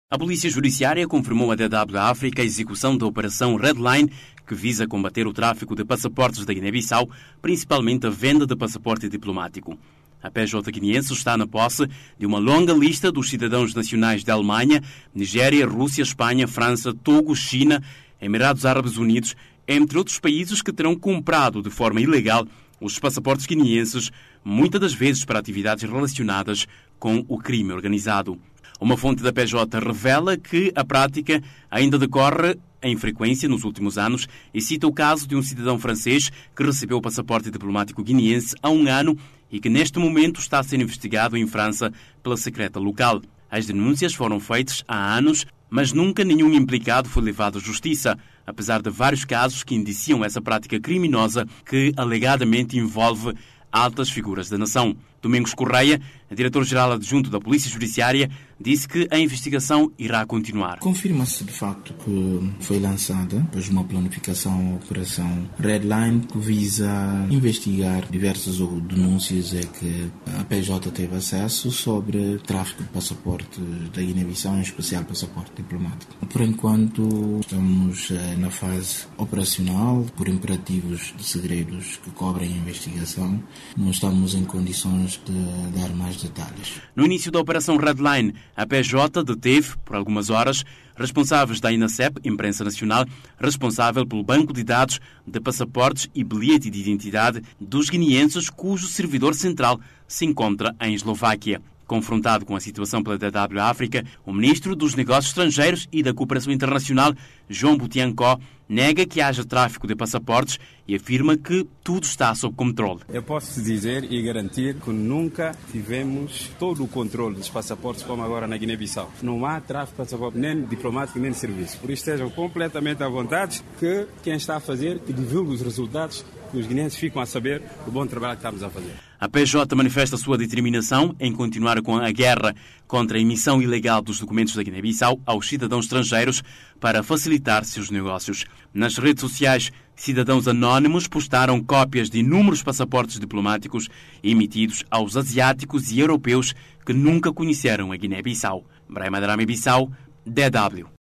A Polícia Judiciária confirmou à DW África a execução da Operação Redline, que visa combater o tráfico de passaportes da Guiné-Bissau, principalmente a venda de passaporte diplomático. A PJ guineense está na posse de uma longa lista dos cidadãos nacionais da Alemanha, Nigéria, Rússia, Espanha, França, Togo, China, Emirados Árabes Unidos, entre outros países que terão comprado de forma ilegal os passaportes guineenses, muitas das vezes para atividades relacionadas com o crime organizado. Uma fonte da PJ revela que a prática ainda decorre em frequência nos últimos anos e cita o caso de um cidadão francês que recebeu o passaporte diplomático guineense há um ano e que neste momento está a ser investigado em França pela secreta local. As denúncias foram feitas há anos, mas nunca nenhum implicado foi levado à justiça, apesar de vários casos que indiciam essa prática criminosa que alegadamente envolve altas figuras da nação. Domingos Correia, diretor-geral adjunto da Polícia Judiciária, disse que a investigação irá continuar. Confirma-se de facto que foi lançada depois de uma planificação a Operação Redline que visa investigar diversas denúncias que a PJ teve acesso sobre tráfico de passaporte da Guiné-Bissau, em especial passaporte diplomático. Por enquanto estamos na fase operacional, por imperativos de segredos que cobrem a investigação, não estamos em condições de dar mais detalhes. No início da Operação Redline, a PJ deteve, por algumas horas, responsáveis da INACEP, Imprensa Nacional, responsável pelo banco de dados de passaportes e bilhete de identidade dos guineenses cujo servidor central se encontra em Eslováquia. Confrontado com a situação pela DW África, o ministro dos Negócios Estrangeiros e da Cooperação Internacional, João Butiancó, nega que haja tráfico de passaportes e afirma que tudo está sob controle. Eu posso dizer e garantir que nunca tivemos todo o controle dos passaportes como agora na Guiné-Bissau. Não há tráfico de passaporte nem diplomático nem de serviço. Por isso estejam completamente à vontade que quem está a fazer que divulgue os resultados, que os guineenses ficam a saber o bom trabalho que estamos a fazer. A PJ manifesta a sua determinação em continuar com a guerra contra a emissão ilegal dos documentos da Guiné-Bissau aos cidadãos estrangeiros para facilitar seus negócios. Nas redes sociais, cidadãos anónimos postaram cópias de inúmeros passaportes diplomáticos emitidos aos asiáticos e europeus que nunca conheceram a Guiné-Bissau. Brahma Drame Bissau, DW.